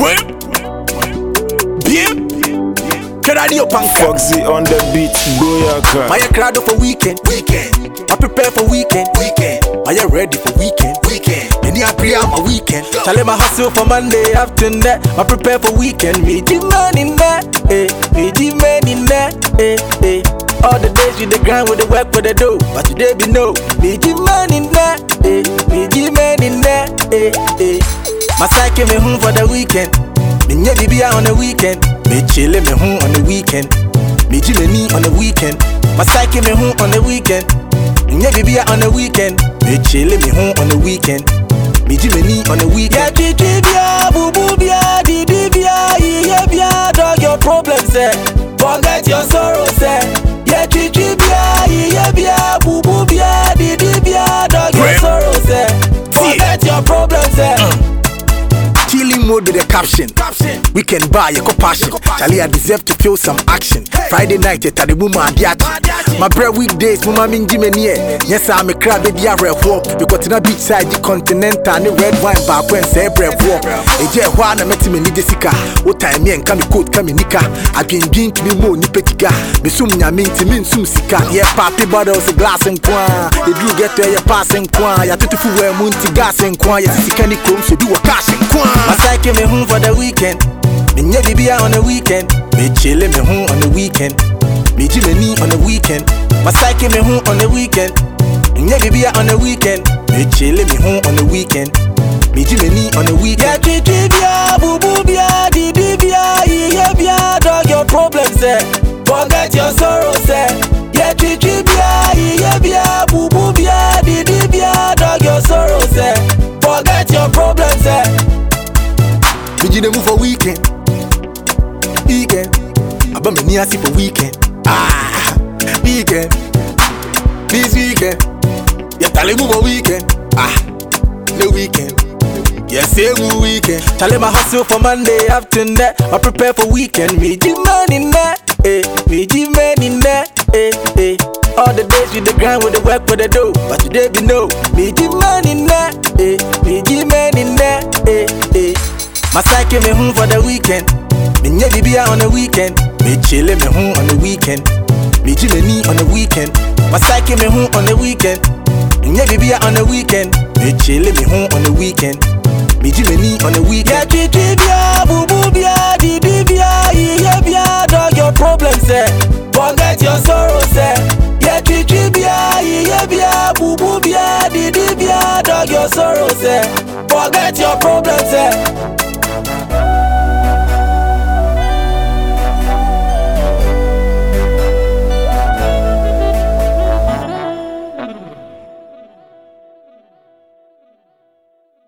Bien. Radio Punk Foxy on the beat, Boyaka. My crowd for weekend. I prepare for weekend. Are you ready for weekend? And you agree on my weekend. Tell my hustle for Monday afternoon. I prepare for weekend. Me man in there, me man in there, All the days with the grind, with the work, with the dough. But today be no. Me man in there, me man in there, My psyche me home for the weekend. Me nye bibi on the weekend. Me chillin' me home on the weekend. Me Jimmy on the weekend. My psyche me home on the weekend. Me nye bibi on the weekend. Me chillin' me home on the weekend. Me Jimmy on the weekend. Yeah, bia, boo boo bia, di bia, yeah bia, dog your problems eh. Forget your sorrows eh. Yeah, bia, yeah bia, boo boo bia, di bia, dog your sorrows eh. Forget your problems eh. Chilling mode with the caption. Weekend bar, you passion. Charlie, I deserve to feel some action. Friday night, at the woman and my bread weekdays, Mama Minji Menier. Yes, I'm a crab, baby, I rev walk. Because in a beachside, the continental, and the red wine bar, when say bread walk. A jet one, I met him in Jessica. What time, me and come coat, come nika. I've been drinking to be more nipetiga. Besumia minty, min sum sika. Yeah, papi bottles, a glass and quan. They do get there, you're passing quan. You're too full, munti gas and quan. You're sick and chrome, so do a cash and quan. My psyche me home for the weekend. Me nye bibi on the weekend. Me chillin' me home on the weekend. Me Jimmy on the weekend. My psyche me home on the weekend. Me nye bibi on the weekend. Me chillin' me home on the weekend. Me Jimmy on the weekend. Yeah, bia, boo boo bia, di bia, yeah bia, dog your problems eh. Forget your sorrows eh. Yeah, bia, yeah bia, boo boo bia, di bia, dog your sorrows eh. Forget your problems eh. We did move for weekend. Aba me ni asi for weekend. Weekend. This weekend. Yeah, tell move for weekend. No weekend. Yeah, say weekend. Tell my hustle for Monday afternoon. I prepare for weekend. Me man in there, me man in there, All the days with the grind, with the work, with the dough. But today be no. Me man in there, me man in there, My psyche me home for the weekend. Me nye bibi on the weekend. Me chillin' me home on the weekend. Me Jimmy on the weekend. My psyche me home on the weekend. Me nye bibi on the weekend. Me chillin' me home on the weekend. Me Jimmy on the weekend. Yeah, bia, boo boo bia, di bia, yeah bia, dog your problems eh. Forget your sorrows eh. Yeah, bia, yeah bia, boo boo bia, di bia, dog your sorrows eh. Forget your problems eh.